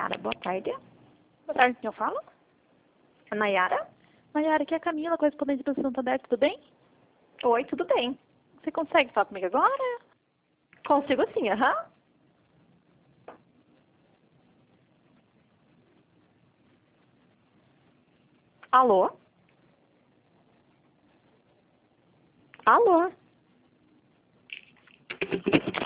Nayara, boa tarde. Boa tarde, quem eu falo? A Nayara? Nayara, aqui é a Camila, correspondente do Santander, tudo bem? Oi, tudo bem? Você consegue falar comigo agora? Consigo sim, aham. Alô? Alô?